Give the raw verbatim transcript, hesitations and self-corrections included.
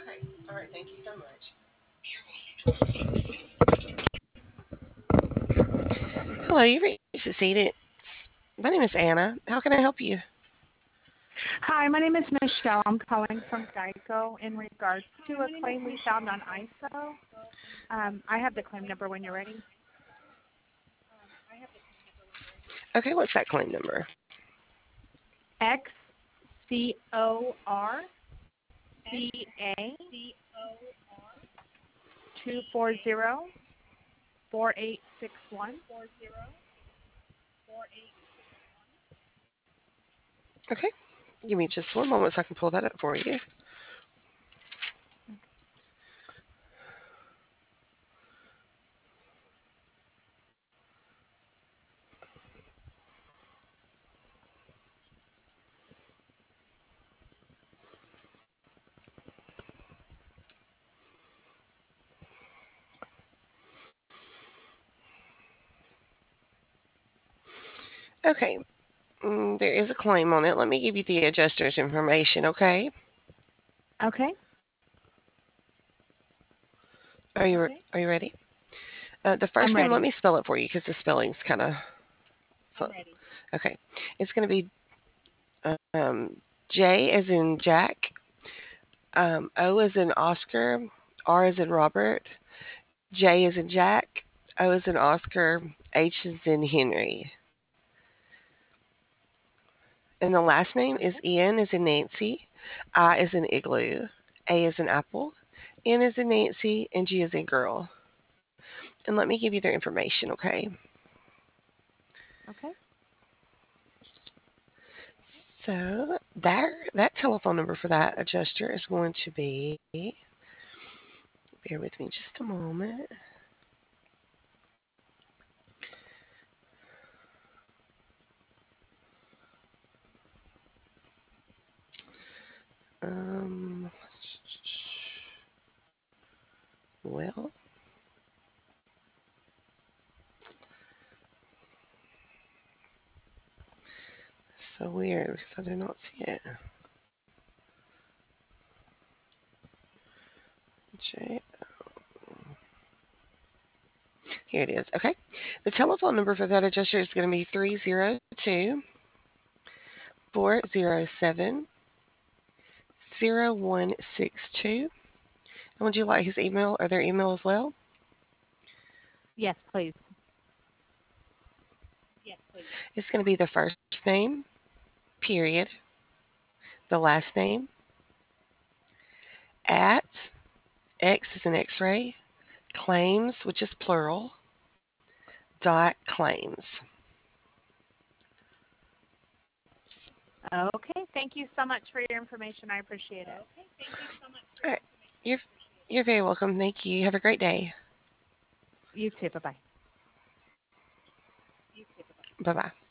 Okay. All right. Thank you so much. Hello, you reached the seat. My name is Anna. How can I help you? Hi, my name is Michelle. I'm calling from Geico in regards to a claim we found on I S O. Um, I have the claim number when you're ready. Okay, what's that claim number? X C O R C A two four zero four eight six one. Okay, give me just one moment so I can pull that up for you. Okay, mm, there is a claim on it. Let me give you the adjuster's information, okay? Okay. Are you re- are you ready? Uh, the I'm first name, let ready. me spell it for you because the spelling's kind of so. Okay, it's going to be um, J as in Jack, um, O as in Oscar, R as in Robert, J as in Jack, O as in Oscar, H as in Henry. And the last name is Ian as in Nancy, I as in Igloo, A as in Apple, N as in Nancy, and G as in girl. And let me give you their information, okay? Okay. So that that telephone number for that adjuster is going to be. Bear with me just a moment. Um, well, so weird because I do not see it. J. Here it is. Okay. The telephone number for that adjuster is going to be three zero two, four zero seven, zero one six two. And would you like his email or their email as well? Yes, please. It's going to be the first name, period, the last name, at, X is an x ray, claims, which is plural, dot claims. Okay. Thank you so much for your information. I appreciate it. All right. You're, you're very welcome. Thank you. Have a great day. You too. Bye bye. Bye bye.